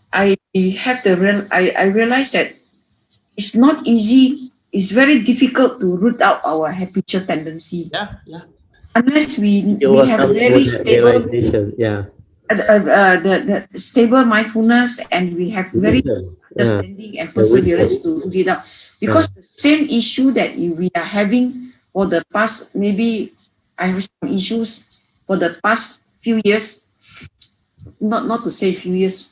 I realized that it's not easy. It's very difficult to root out our habitual tendency Yeah, yeah. unless You we were have a coming very with that stable realization. Yeah. the stable mindfulness, and we have very Wisdom. understanding and The wisdom. perseverance to root it out. Yeah. Because the same issue that we are having for the past, maybe I have some issues for the past few years, not to say few years,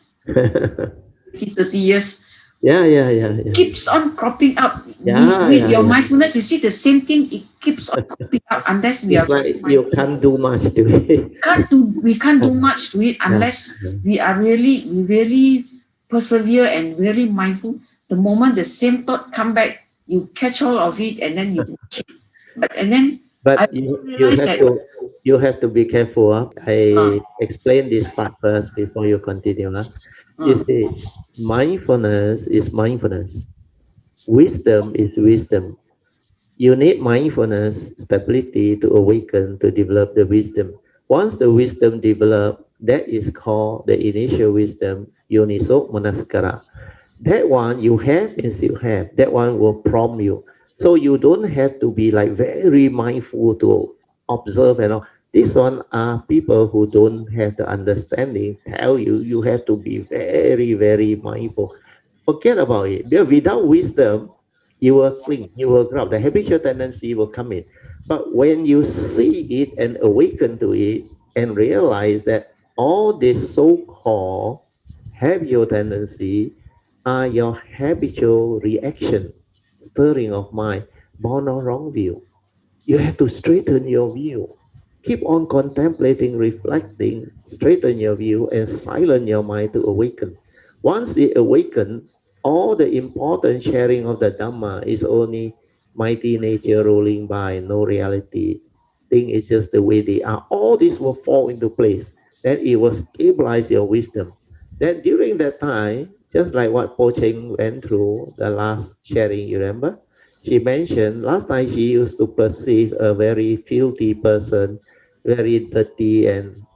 30 years, Yeah, yeah, yeah, yeah. keeps on cropping up Yeah, with yeah, your yeah. mindfulness. You see the same thing, it keeps on cropping up unless we It's are like very you mindful. can't do much to it. We can't do much to it Yeah. unless we really persevere and really mindful. The moment the same thought come back, you catch hold of it and then you watch it. And then I But also you realized have that to be careful. uh, I explain this part first before you continue. You uh, see, mindfulness is mindfulness. Wisdom is wisdom. You need mindfulness, stability to awaken, to develop the wisdom. Once the wisdom develop, that is called the initial wisdom, Yoniso Manasikara. That one you have means you have. That one will prompt you. So you don't have to be like very mindful to observe and all. This one are people who don't have the understanding. Tell you you have to be very, very mindful. Forget about it. Because without wisdom, you will cling, you will grab. The habitual tendency will come in. But when you see it and awaken to it and realize that all this so-called habitual tendency are your habitual reaction, stirring of mind, born on wrong view. You have to straighten your view. Keep on contemplating, reflecting, straighten your view, and silence your mind to awaken. Once it awakens, all the important sharing of the Dhamma is only mighty nature rolling by, no reality. Thing is just the way they are. All this will fall into place. Then it will stabilize your wisdom. Then during that time, just like what Po Cheng went through the last sharing, you remember? She mentioned last time she used to perceive a very filthy person, very dirty and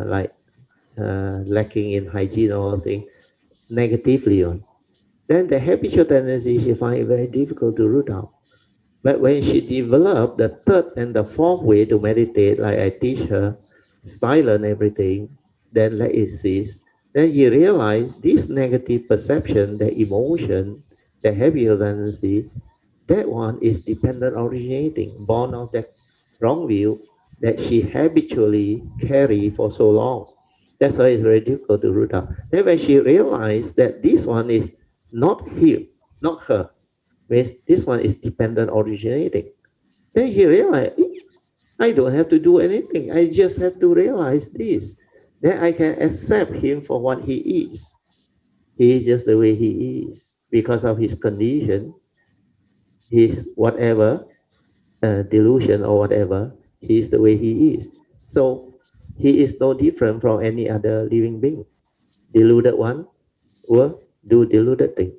lacking in hygiene or something negatively on. Then the habitual tendency she find it very difficult to root out. But when she developed the third and the fourth way to meditate, like I teach her, silent everything, then let it cease. Then you realize this negative perception, the emotion, the habitual tendency, that one is dependent originating, born of that wrong view that she habitually carry for so long. That's why it's very difficult to root out. Then when she realized that this one is not him, not her, means this one is dependent originating. Then he realized, I don't have to do anything. I just have to realize this. Then I can accept him for what he is. He is just the way he is because of his condition, his whatever delusion or whatever. He is the way he is. So he is no different from any other living being. Deluded one will do deluded thing.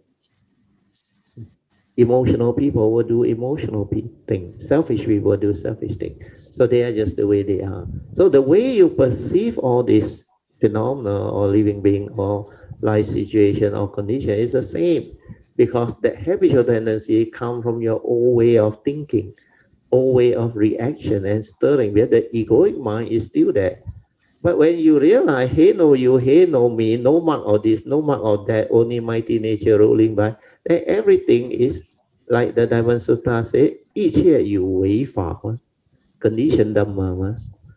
Emotional people will do emotional things. Selfish people do selfish things. So they are just the way they are. So the way you perceive all these phenomena or living being or life situation or condition is the same because that habitual tendency come from your old way of thinking, old way of reaction and stirring, where the egoic mind is still there. But when you realize, hey, no you, hey, no me, no mark of this, no mark of that, only mighty nature rolling by, then everything is like the Diamond Sutta say, 一切有为法嘛 condition Dhamma 嘛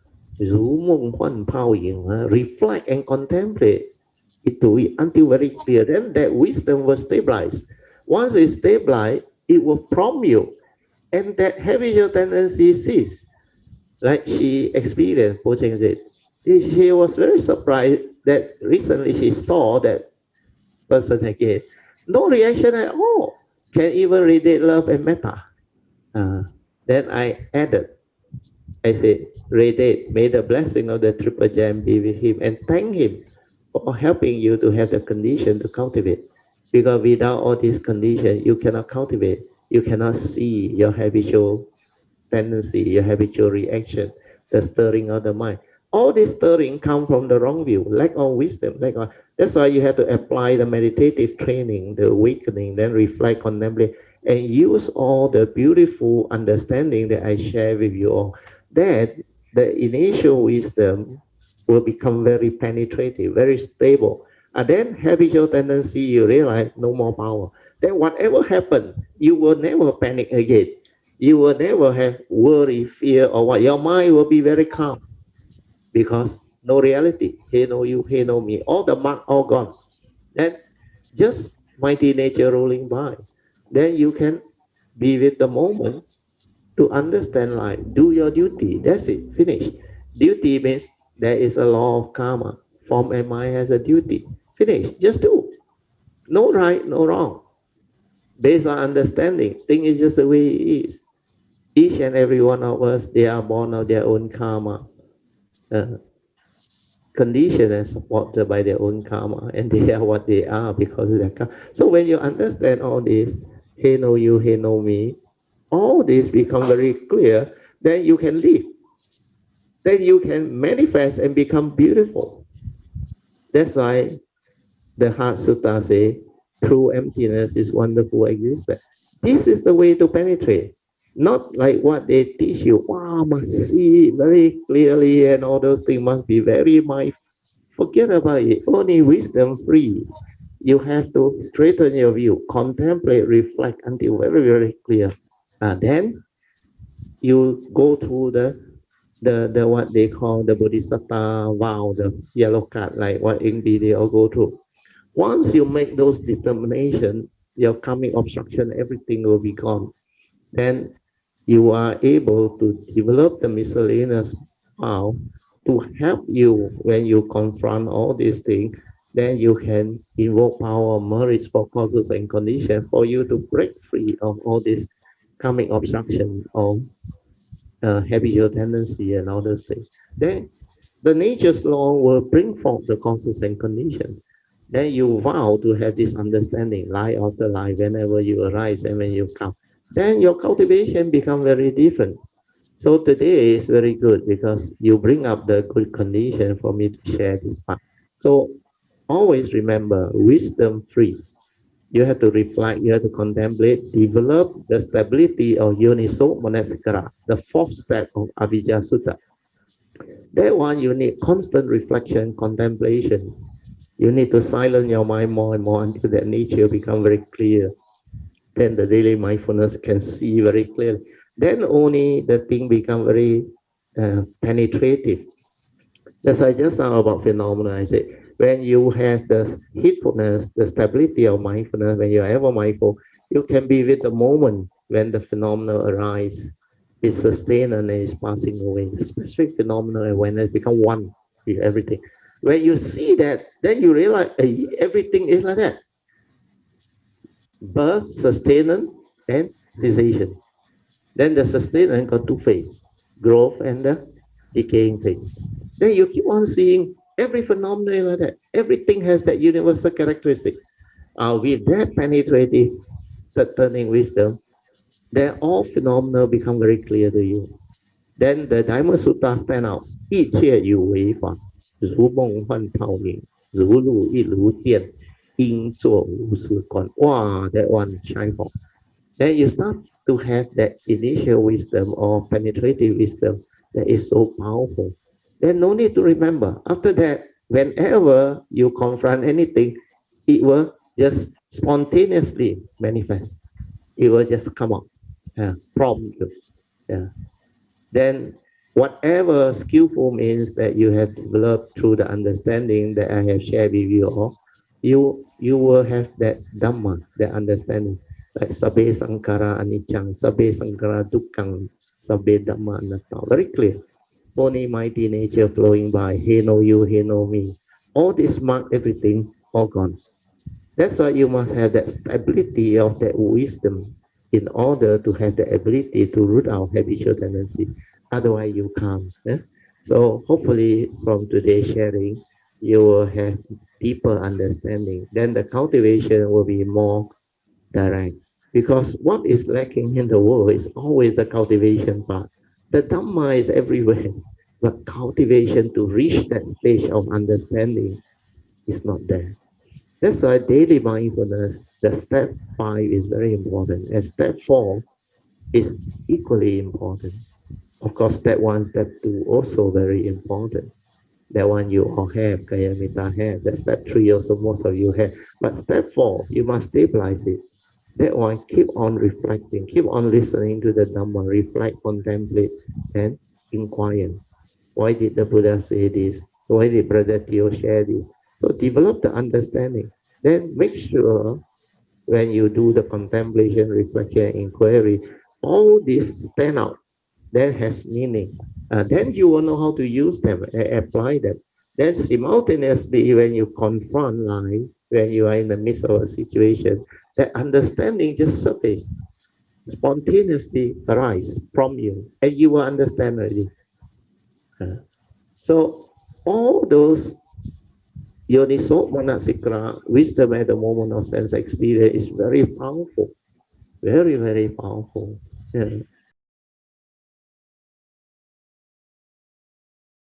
reflect and contemplate into it until very clear. Then that wisdom will stabilize. Once it's stabilized, it will prompt you. And that habitual tendency cease. Like she experienced, Po Cheng said, she was very surprised that recently she saw that person again. No reaction at all. Can even radiate love and metta. Uh, then I added, I said, radiate, may the blessing of the triple gem be with him and thank him for helping you to have the condition to cultivate. Because without all these conditions, you cannot cultivate. You cannot see your habitual tendency, your habitual reaction, the stirring of the mind. all this stirring come from the wrong view, lack of wisdom. That's why you have to apply the meditative training, the awakening, then reflect, contemplate, and use all the beautiful understanding that I share with you all. That the initial wisdom will become very penetrative, very stable. And then habitual tendency, you realize no more power. Then whatever happened, you will never panic again. You will never have worry, fear, or what. Your mind will be very calm because no reality. He know you, he know me. All the mark, all gone. Then just mighty nature rolling by. Then you can be with the moment to understand life. Do your duty. That's it. Finish. Duty means there is a law of karma. Form and mind has a duty. Finish. Just do. No right, no wrong. Based on understanding, thing is just the way it is. Each and every one of us, they are born of their own karma. Conditioned and supported by their own karma, and they are what they are because of their karma. So when you understand all this, he know you, he know me, all this become very clear, then you can live. Then you can manifest and become beautiful. That's why the Heart Sutta say, true emptiness is wonderful existence. This is the way to penetrate. Not like what they teach you. Wow, must see very clearly and all those things must be very mindful. Forget about it. Only wisdom free. You have to straighten your view, contemplate, reflect until very, very clear. Then you go through the what they call the Bodhisattva vow, the yellow card, like what Ingbi they all go through. Once you make those determination, your karmic obstruction, everything will be gone. Then you are able to develop the miscellaneous vow to help you when you confront all these things. Then you can invoke power of merits for causes and conditions for you to break free of all this karmic obstruction of habitual tendency and all those things. Then the nature's law will bring forth the causes and conditions. Then you vow to have this understanding, life after life, whenever you arise and when you come. Then your cultivation become very different. So today is very good because you bring up the good condition for me to share this part. So always remember, wisdom free. You have to reflect, you have to contemplate, develop the stability of Yoniso Manasikara, the fourth step of Avijja Sutta. That one you need constant reflection, contemplation. You need to silence your mind more and more until that nature become very clear. Then the daily mindfulness can see very clearly. Then only the thing become very penetrative. That's why just now about phenomena, I said, when you have the heedfulness, the stability of mindfulness, when you are ever mindful, you can be with the moment when the phenomena arise, is sustained and is passing away. The specific phenomena awareness become one with everything. When you see that, then you realize everything is like that. Birth, sustenance, and cessation. Then the sustenance got two phases, growth and the decaying phase. Then you keep on seeing every phenomenon like that. Everything has that universal characteristic. With that penetrative turning wisdom, then all phenomena become very clear to you. Then the Dharma Sutta stand out. 一切有为法，如梦幻泡影，如露亦如电，应作无事观。Wow, that one shine for. Then you start to have that initial wisdom or penetrative wisdom that is so powerful. Then no need to remember. After that, whenever you confront anything, it will just spontaneously manifest. It will just come up, prompt you. Then whatever skillful means that you have developed through the understanding that I have shared with you all, you will have that Dhamma, that understanding. Like Sabbe Sankara Anicang, Sabbe Sankara Dukkang, Sabbe Dhamma Anatta. Very clear. Only mighty nature flowing by. He know you, he know me. All this mark everything, all gone. That's why you must have that stability of that wisdom in order to have the ability to root out habitual tendency. Otherwise, you can't. So hopefully from today's sharing, you will have deeper understanding. Then the cultivation will be more direct. Because what is lacking in the world is always the cultivation part. The Dhamma is everywhere. but cultivation to reach that stage of understanding is not there. That's why daily mindfulness, the step 5 is very important, and step 4 is equally important. Of course, step 1, step 2 also very important. That one you all have, Kayamita have. That step 3 also most of you have. But step 4, you must stabilize it. That one, keep on reflecting, keep on listening to the Dhamma, reflect, contemplate, and inquire. Why did the Buddha say this? Why did Brother Theo share this? So develop the understanding. Then make sure when you do the contemplation, reflection, inquiry, all these stand out. That has meaning. Then you will know how to use them and apply them. Then simultaneously, when you confront life, when you are in the midst of a situation, that understanding just surface, spontaneously arise from you, and you will understand already. So all those yoniso manasikra, wisdom at the moment of sense experience is very powerful, very, very powerful. Yeah.